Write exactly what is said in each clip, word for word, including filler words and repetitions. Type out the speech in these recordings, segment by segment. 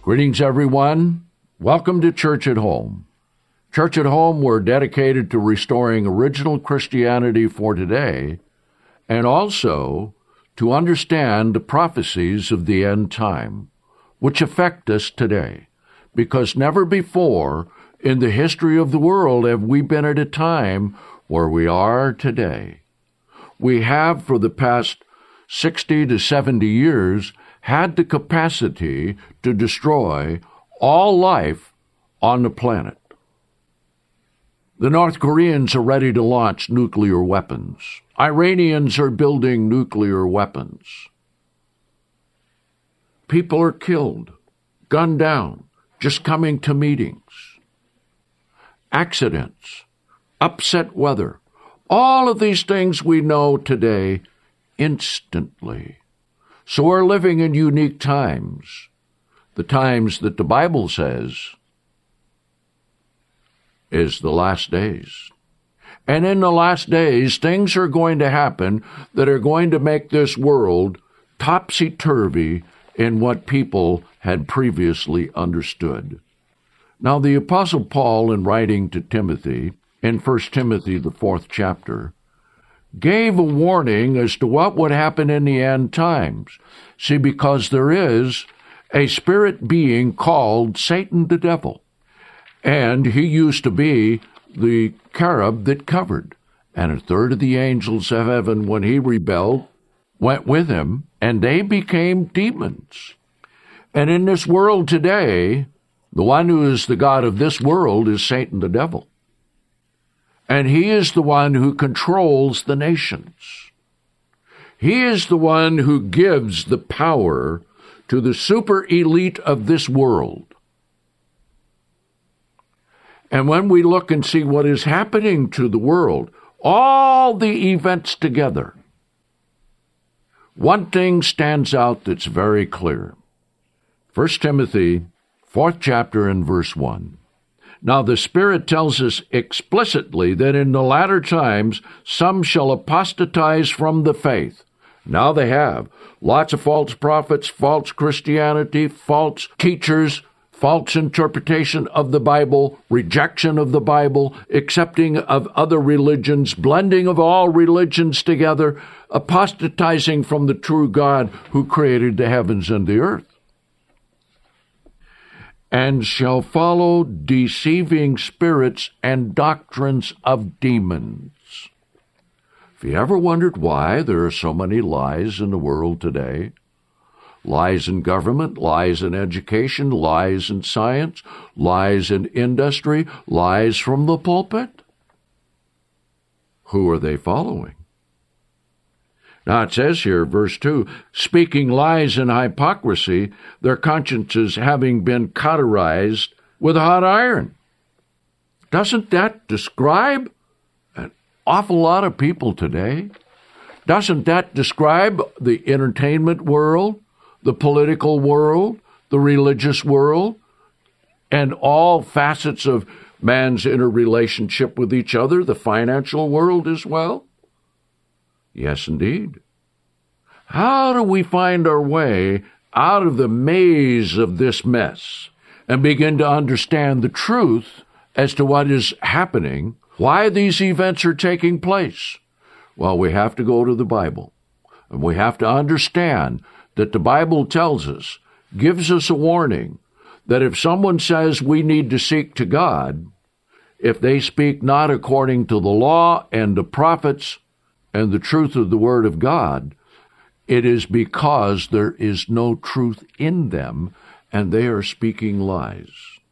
Greetings, everyone. Welcome to Church at Home. Church at Home, we're dedicated to restoring original Christianity for today and also to understand the prophecies of the end time, which affect us today, because never before in the history of the world have we been at a time where we are today. We have, for the past sixty to seventy years, had the capacity to destroy all life on the planet. The North Koreans are ready to launch nuclear weapons. Iranians are building nuclear weapons. People are killed, gunned down, just coming to meetings. Accidents, upset weather, all of these things we know today instantly. So we're living in unique times, the times that the Bible says is the last days. And in the last days, things are going to happen that are going to make this world topsy-turvy in what people had previously understood. Now, the Apostle Paul, in writing to Timothy, in First Timothy, the fourth chapter, gave a warning as to what would happen in the end times. See, because there is a spirit being called Satan the devil, and he used to be the cherub that covered, and a third of the angels of heaven, when he rebelled, went with him, and they became demons. And in this world today, the one who is the god of this world is Satan the devil. And he is the one who controls the nations. He is the one who gives the power to the super elite of this world. And when we look and see what is happening to the world, all the events together, one thing stands out that's very clear. First Timothy, fourth chapter and verse one. Now the Spirit tells us explicitly that in the latter times some shall apostatize from the faith. Now they have. Lots of false prophets, false Christianity, false teachers, false interpretation of the Bible, rejection of the Bible, accepting of other religions, blending of all religions together, apostatizing from the true God who created the heavens and the earth. And shall follow deceiving spirits and doctrines of demons. Have you ever wondered why there are so many lies in the world today? Lies in government, lies in education, lies in science, lies in industry, lies from the pulpit. Who are they following? Now it says here, verse two, speaking lies and hypocrisy, their consciences having been cauterized with a hot iron. Doesn't that describe an awful lot of people today? Doesn't that describe the entertainment world, the political world, the religious world, and all facets of man's interrelationship with each other, the financial world as well? Yes, indeed. How do we find our way out of the maze of this mess and begin to understand the truth as to what is happening, why these events are taking place? Well, we have to go to the Bible, and we have to understand that the Bible tells us, gives us a warning, that if someone says we need to seek to God, if they speak not according to the law and the prophets and the truth of the Word of God, it is because there is no truth in them, and they are speaking lies.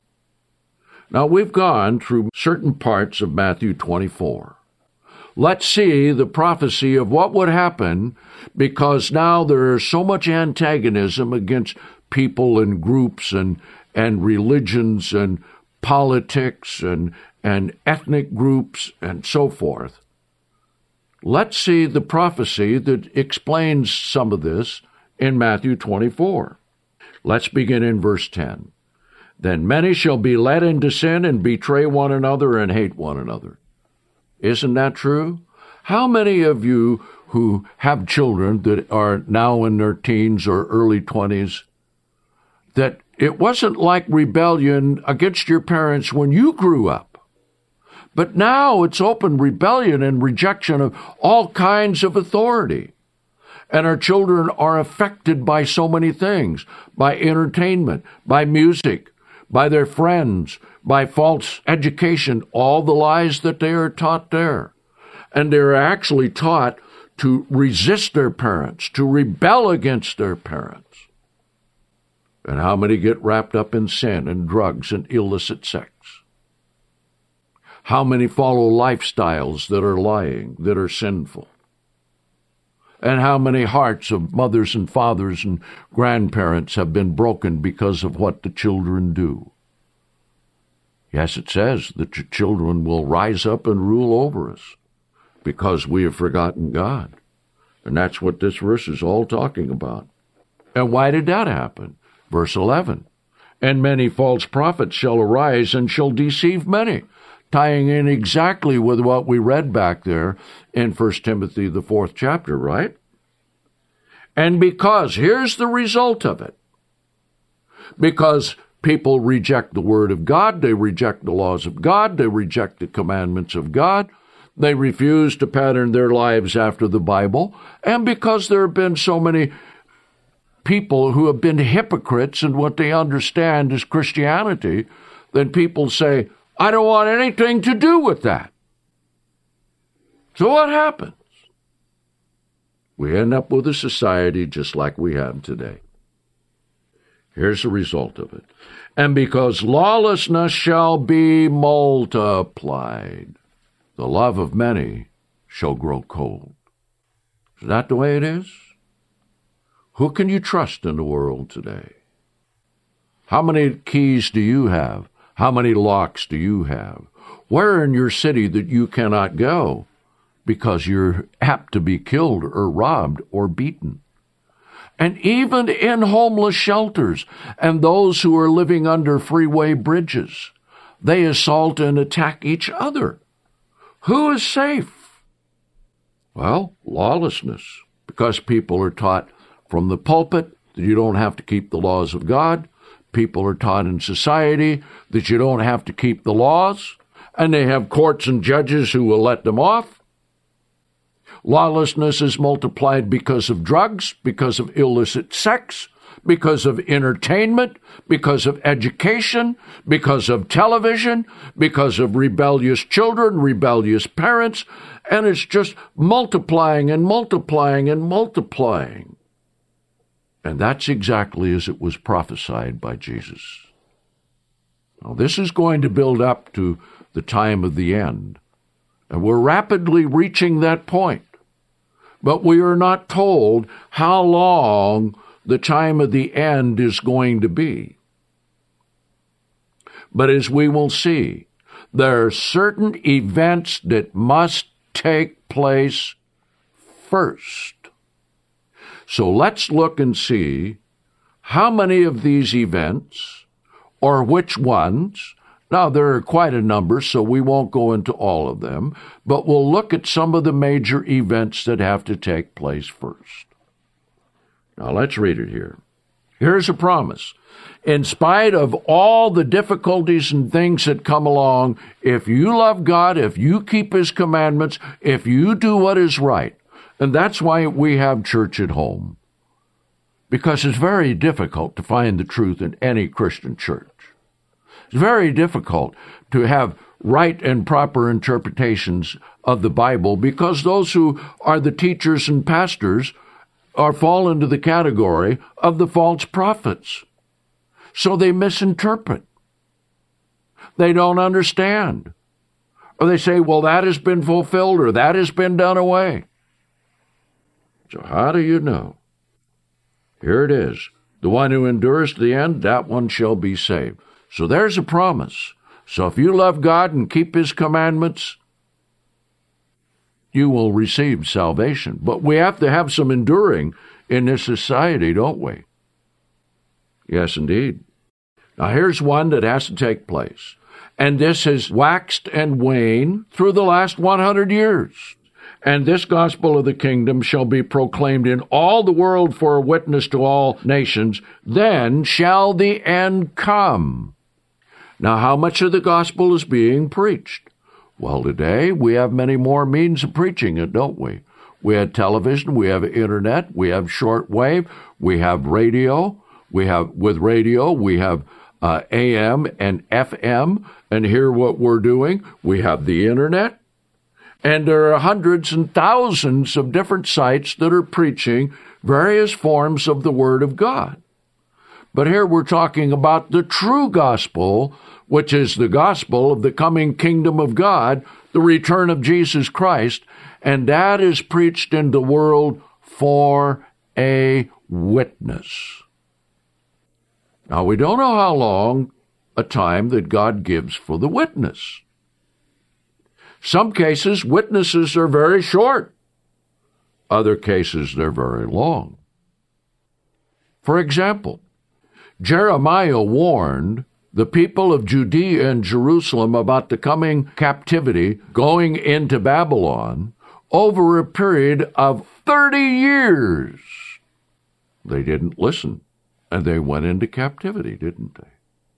Now, we've gone through certain parts of Matthew twenty-four. Let's see the prophecy of what would happen, because now there is so much antagonism against people and groups and, and religions and politics and, and ethnic groups and so forth. Let's see the prophecy that explains some of this in Matthew twenty-four. Let's begin in verse ten. Then many shall be led into sin and betray one another and hate one another. Isn't that true? How many of you who have children that are now in their teens or early twenties, that it wasn't like rebellion against your parents when you grew up. But now it's open rebellion and rejection of all kinds of authority. And our children are affected by so many things, by entertainment, by music, by their friends, by false education, all the lies that they are taught there. And they're actually taught to resist their parents, to rebel against their parents. And how many get wrapped up in sin and drugs and illicit sex? How many follow lifestyles that are lying, that are sinful? And how many hearts of mothers and fathers and grandparents have been broken because of what the children do? Yes, it says that your children will rise up and rule over us because we have forgotten God. And that's what this verse is all talking about. And why did that happen? Verse eleven, and many false prophets shall arise and shall deceive many, tying in exactly with what we read back there in First Timothy, the fourth chapter, right? And because, here's the result of it, because people reject the Word of God, they reject the laws of God, they reject the commandments of God, they refuse to pattern their lives after the Bible, and because there have been so many people who have been hypocrites in what they understand as Christianity, then people say, I don't want anything to do with that. So what happens? We end up with a society just like we have today. Here's the result of it. And because lawlessness shall be multiplied, the love of many shall grow cold. Is that the way it is? Who can you trust in the world today? How many keys do you have? How many locks do you have? Where in your city that you cannot go because you're apt to be killed or robbed or beaten? And even in homeless shelters and those who are living under freeway bridges, they assault and attack each other. Who is safe? Well, lawlessness, because people are taught from the pulpit that you don't have to keep the laws of God. People are taught in society that you don't have to keep the laws, and they have courts and judges who will let them off. Lawlessness is multiplied because of drugs, because of illicit sex, because of entertainment, because of education, because of television, because of rebellious children, rebellious parents, and it's just multiplying and multiplying and multiplying. And that's exactly as it was prophesied by Jesus. Now, this is going to build up to the time of the end, and we're rapidly reaching that point. But we are not told how long the time of the end is going to be. But as we will see, there are certain events that must take place first. So let's look and see how many of these events, or which ones. Now, there are quite a number, so we won't go into all of them, but we'll look at some of the major events that have to take place first. Now, let's read it here. Here's a promise. In spite of all the difficulties and things that come along, if you love God, if you keep His commandments, if you do what is right, and that's why we have church at home, because it's very difficult to find the truth in any Christian church. It's very difficult to have right and proper interpretations of the Bible because those who are the teachers and pastors are fall into the category of the false prophets. So they misinterpret. They don't understand. Or they say, well, that has been fulfilled or that has been done away. So how do you know? Here it is. The one who endures to the end, that one shall be saved. So there's a promise. So if you love God and keep His commandments, you will receive salvation. But we have to have some enduring in this society, don't we? Yes, indeed. Now here's one that has to take place. And this has waxed and waned through the last one hundred years. And this gospel of the kingdom shall be proclaimed in all the world for a witness to all nations. Then shall the end come. Now, how much of the gospel is being preached? Well, today we have many more means of preaching it, don't we? We have television, we have internet, we have shortwave, we have radio. We have, with radio, we have uh, A M and F M, and here what we're doing, we have the internet. And there are hundreds and thousands of different sites that are preaching various forms of the Word of God. But here we're talking about the true gospel, which is the gospel of the coming kingdom of God, the return of Jesus Christ, and that is preached in the world for a witness. Now, we don't know how long a time that God gives for the witness. Some cases, witnesses are very short. Other cases, they're very long. For example, Jeremiah warned the people of Judea and Jerusalem about the coming captivity going into Babylon over a period of thirty years. They didn't listen, and they went into captivity, didn't they?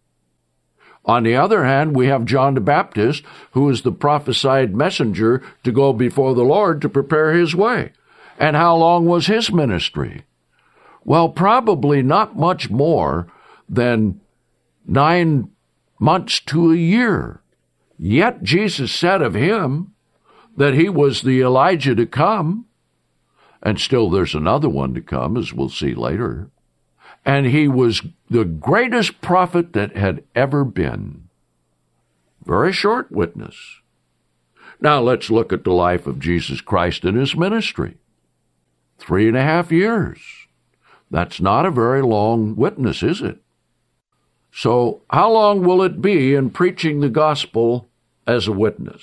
On the other hand, we have John the Baptist, who is the prophesied messenger to go before the Lord to prepare his way. And how long was his ministry? Well, probably not much more than nine months to a year. Yet Jesus said of him that he was the Elijah to come, and still there's another one to come, as we'll see later. And he was the greatest prophet that had ever been. Very short witness. Now let's look at the life of Jesus Christ and his ministry. Three and a half years. That's not a very long witness, is it? So how long will it be in preaching the gospel as a witness?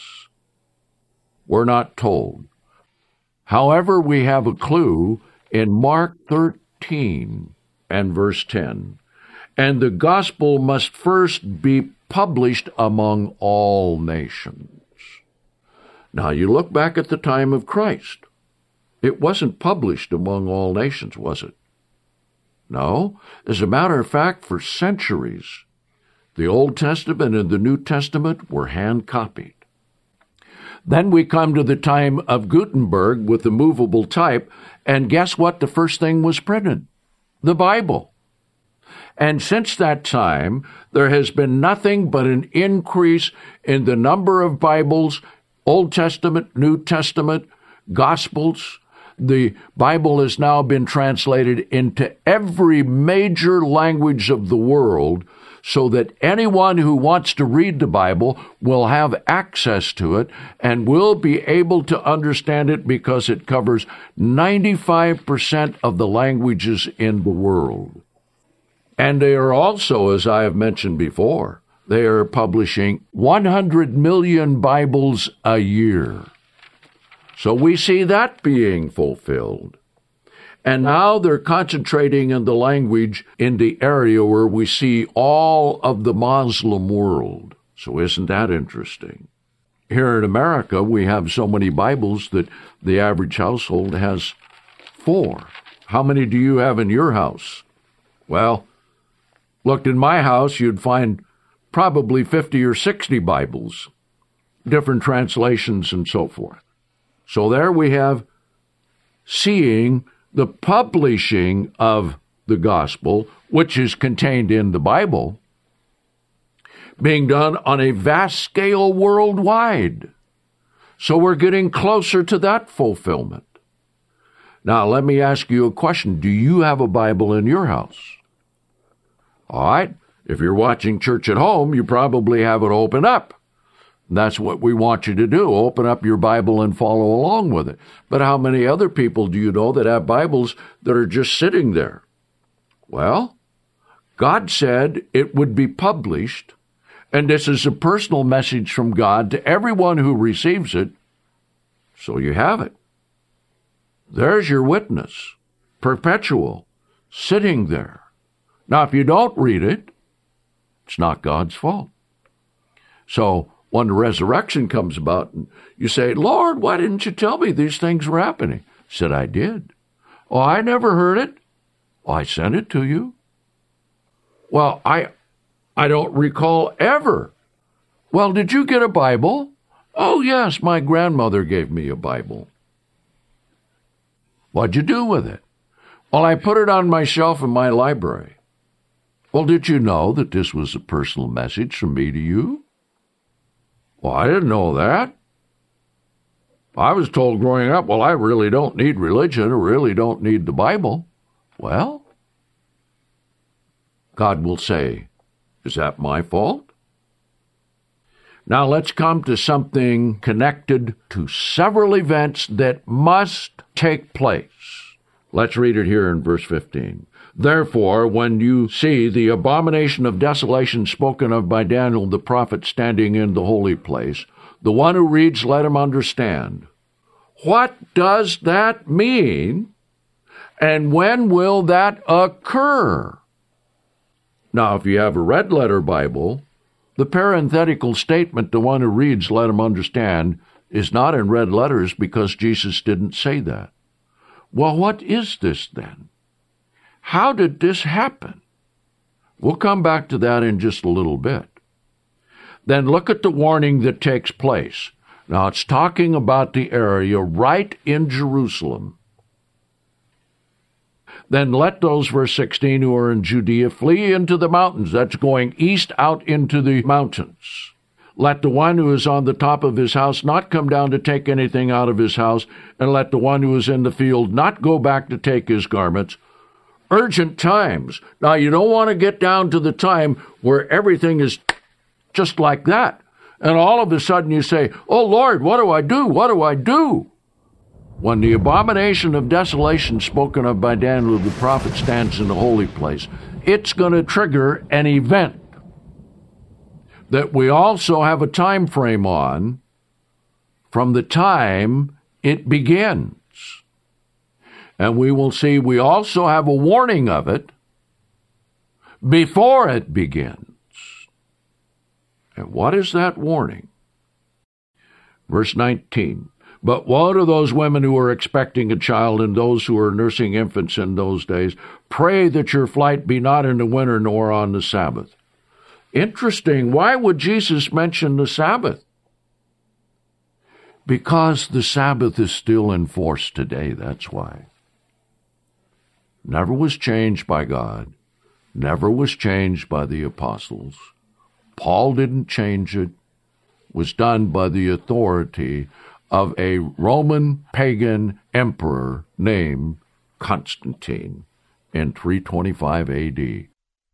We're not told. However, we have a clue in Mark thirteen and verse ten. And the gospel must first be published among all nations. Now, you look back at the time of Christ. It wasn't published among all nations, was it? No. As a matter of fact, for centuries, the Old Testament and the New Testament were hand-copied. Then we come to the time of Gutenberg with the movable type, and guess what? The first thing was printed. The Bible. And since that time, there has been nothing but an increase in the number of Bibles, Old Testament, New Testament, Gospels. The Bible has now been translated into every major language of the world, so that anyone who wants to read the Bible will have access to it and will be able to understand it because it covers ninety-five percent of the languages in the world. And they are also, as I have mentioned before, they are publishing one hundred million Bibles a year. So we see that being fulfilled. And now they're concentrating in the language in the area where we see all of the Muslim world. So isn't that interesting? Here in America, we have so many Bibles that the average household has four. How many do you have in your house? Well, looked in my house, you'd find probably fifty or sixty Bibles, different translations and so forth. So there we have seeing the publishing of the gospel, which is contained in the Bible, being done on a vast scale worldwide. So we're getting closer to that fulfillment. Now, let me ask you a question. Do you have a Bible in your house? All right. If you're watching church at home, you probably have it open up. That's what we want you to do. Open up your Bible and follow along with it. But how many other people do you know that have Bibles that are just sitting there? Well, God said it would be published, and this is a personal message from God to everyone who receives it, so you have it. There's your witness, perpetual, sitting there. Now, if you don't read it, it's not God's fault. So, when the resurrection comes about, and you say, Lord, why didn't you tell me these things were happening? He said, I did. Oh, I never heard it. Oh, I sent it to you. Well, I, I don't recall ever. Well, did you get a Bible? Oh, yes, my grandmother gave me a Bible. What'd you do with it? Well, I put it on my shelf in my library. Well, did you know that this was a personal message from me to you? Well, I didn't know that. I was told growing up, well, I really don't need religion or really don't need the Bible. Well, God will say, is that my fault? Now let's come to something connected to several events that must take place. Let's read it here in verse fifteen. Therefore, when you see the abomination of desolation spoken of by Daniel the prophet standing in the holy place, the one who reads, let him understand. What does that mean? And when will that occur? Now, if you have a red letter Bible, the parenthetical statement, the one who reads, let him understand, is not in red letters because Jesus didn't say that. Well, what is this then? How did this happen? We'll come back to that in just a little bit. Then look at the warning that takes place. Now, it's talking about the area right in Jerusalem. Then let those, verse sixteen, who are in Judea flee into the mountains. That's going east out into the mountains. Let the one who is on the top of his house not come down to take anything out of his house, and let the one who is in the field not go back to take his garments. Urgent times. Now, you don't want to get down to the time where everything is just like that. And all of a sudden you say, oh, Lord, what do I do? What do I do? When the abomination of desolation spoken of by Daniel the prophet stands in the holy place, it's going to trigger an event that we also have a time frame on from the time it begins. And we will see we also have a warning of it before it begins. And what is that warning? Verse nineteen. But woe to those women who are expecting a child and those who are nursing infants in those days. Pray that your flight be not in the winter nor on the Sabbath. Interesting. Why would Jesus mention the Sabbath? Because the Sabbath is still in force today, that's why. Never was changed by God. Never was changed by the apostles. Paul didn't change it. It was done by the authority of a Roman pagan emperor named Constantine in three twenty-five A D.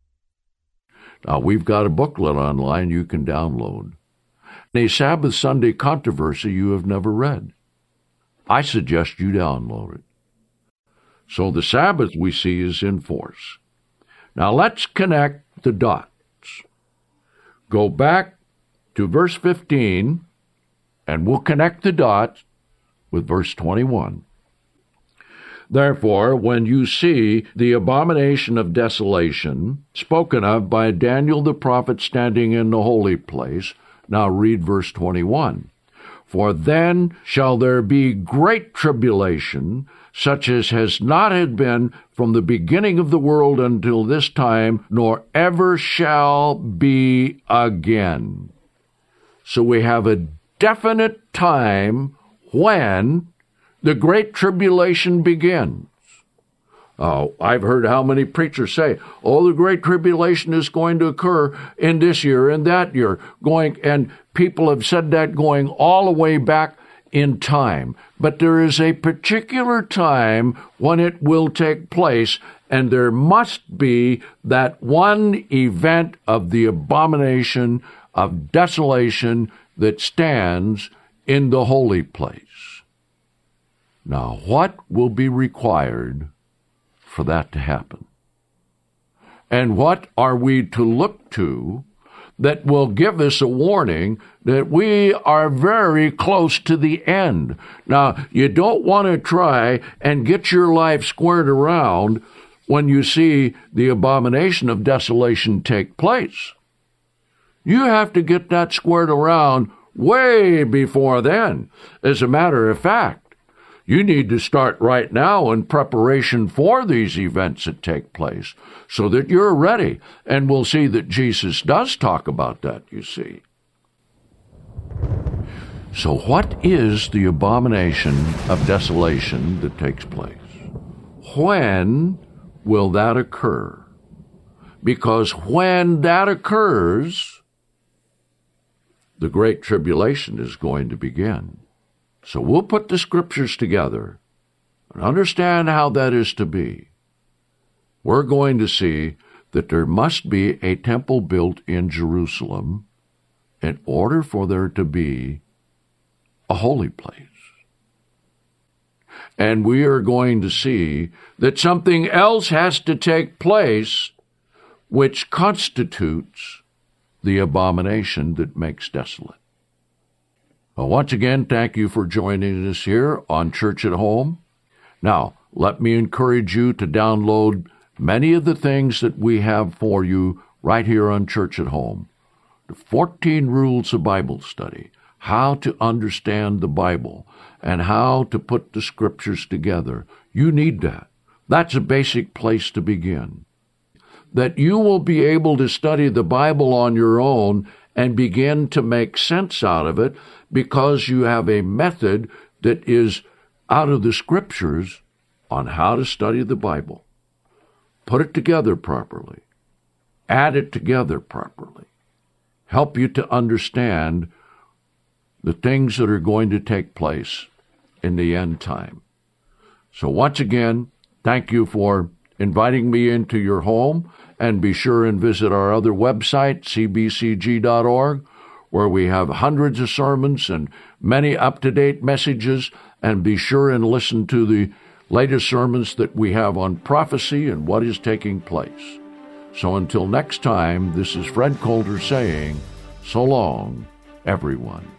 Now, we've got a booklet online you can download. A Sabbath Sunday controversy you have never read. I suggest you download it. So the Sabbath we see is in force. Now let's connect the dots. Go back to verse fifteen, and we'll connect the dots with verse twenty-one. Therefore, when you see the abomination of desolation spoken of by Daniel the prophet standing in the holy place, now read verse twenty-one. For then shall there be great tribulation, such as has not had been from the beginning of the world until this time, nor ever shall be again. So we have a definite time when the great tribulation begins. Oh, I've heard how many preachers say, oh, the great tribulation is going to occur in this year and that year, going, and people have said that going all the way back in time. But there is a particular time when it will take place, and there must be that one event of the abomination of desolation that stands in the holy place. Now, what will be required for that to happen? And what are we to look to that will give us a warning that we are very close to the end? Now, you don't want to try and get your life squared around when you see the abomination of desolation take place. You have to get that squared around way before then. As a matter of fact, you need to start right now in preparation for these events that take place so that you're ready. And we'll see that Jesus does talk about that, you see. So what is the abomination of desolation that takes place? When will that occur? Because when that occurs, the Great Tribulation is going to begin. So we'll put the scriptures together and understand how that is to be. We're going to see that there must be a temple built in Jerusalem in order for there to be a holy place. And we are going to see that something else has to take place which constitutes the abomination that makes desolate. Well, once again, thank you for joining us here on Church at Home. Now, let me encourage you to download many of the things that we have for you right here on Church at Home. The fourteen Rules of Bible Study, how to understand the Bible, and how to put the scriptures together. You need that. That's a basic place to begin. That you will be able to study the Bible on your own and begin to make sense out of it because you have a method that is out of the scriptures on how to study the Bible. Put it together properly. Add it together properly. Help you to understand the things that are going to take place in the end time. So once again, thank you for inviting me into your home, and be sure and visit our other website, c b c g dot org, where we have hundreds of sermons and many up-to-date messages, and be sure and listen to the latest sermons that we have on prophecy and what is taking place. So until next time, this is Fred Coulter saying, so long, everyone.